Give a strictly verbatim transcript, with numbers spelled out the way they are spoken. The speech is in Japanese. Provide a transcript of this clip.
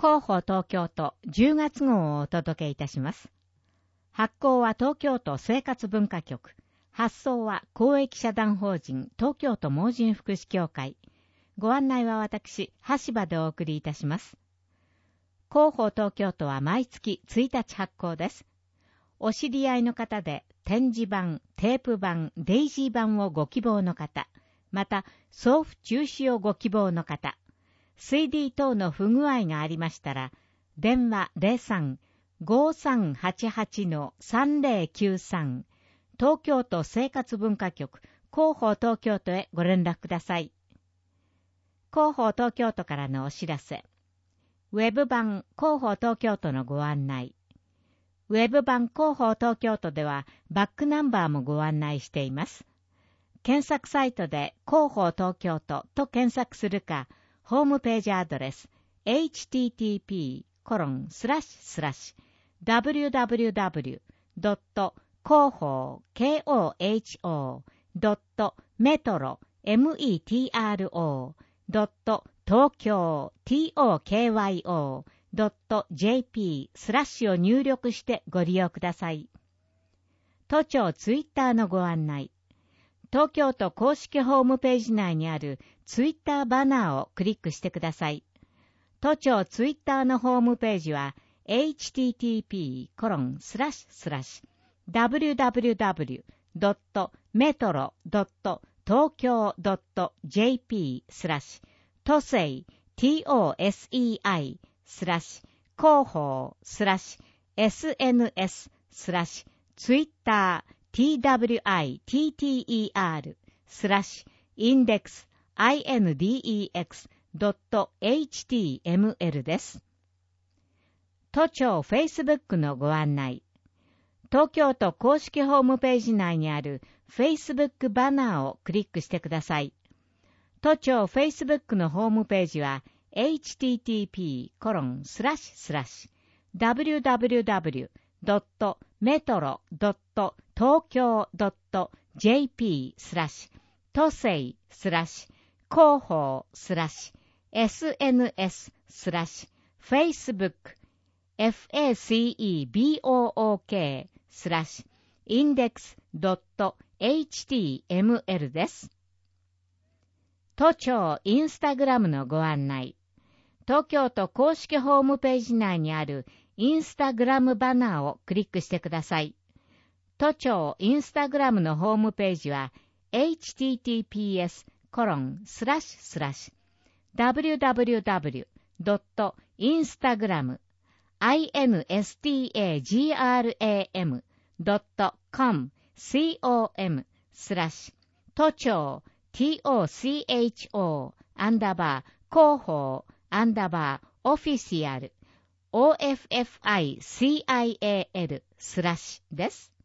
広報東京都じゅうがつ号をお届けいたします。発行は東京都生活文化局、発送は公益社団法人東京都盲人福祉協会。ご案内は私、橋場でお送りいたします。広報東京都は毎月ついたち発行です。お知り合いの方で展示版、テープ版、デイジー版をご希望の方、また送付中止をご希望の方、シーディー 等の不具合がありましたら、電話 ゼロさん ごーさんはちはち さんぜろきゅうさん、東京都生活文化局広報東京都へご連絡ください。広報東京都からのお知らせ。ウェブ版広報東京都のご案内。ウェブ版広報東京都ではバックナンバーもご案内しています。検索サイトで広報東京都と検索するか、ホームページアドレス エイチティーティーピーコロンスラッシュスラッシュダブリューダブリューダブリュードット広報 ケーオーエイチオー ドットメトロ メトロ ドット東京 トーキョー ドット ジェーピー スラッシュを入力してご利用ください。都庁ツイッターのご案内。東京都公式ホームページ内にあるツイッターバナーをクリックしてください。都庁ツイッターのホームページは エイチティーティーピーコロンスラッシュスラッシュダブリューダブリューダブリュードットメトロドット東京ドットジェーピースラッシュ都政 トセイ スラッシュ広報スラッシュ エスエヌエス スラッシュツイッター トゥワイター スラッシュインデックス インデックス ドット エイチティーエムエル です。都庁フェイスブックのご案内。東京都公式ホームページ内にあるフェイスブックバナーをクリックしてください。都庁フェイスブックのホームページは エイチティーティーピーコロンスラッシュスラッシュダブリューダブリューダブリュードットメトロドット東京ドットジェーピースラッシュ都政スラッシュ広報スラッシュ エスエヌエス スラッシュフェイスブック フェイスブック スラッシュインデックス ドット エイチティーエムエル です。都庁インスタグラムのご案内。東京都公式ホームページ内にあるインスタグラムバナーをクリックしてください。都庁インスタグラムのホームページは エイチティーティーピーエスコロンスラッシュスラッシュダブリューダブリューダブリュードットインスタグラム インスタグラム ドットコム スラッシュ都庁 トアンダーバー広報アンダーバーオフィシアル オーエフエフアイシャル スラッシュです。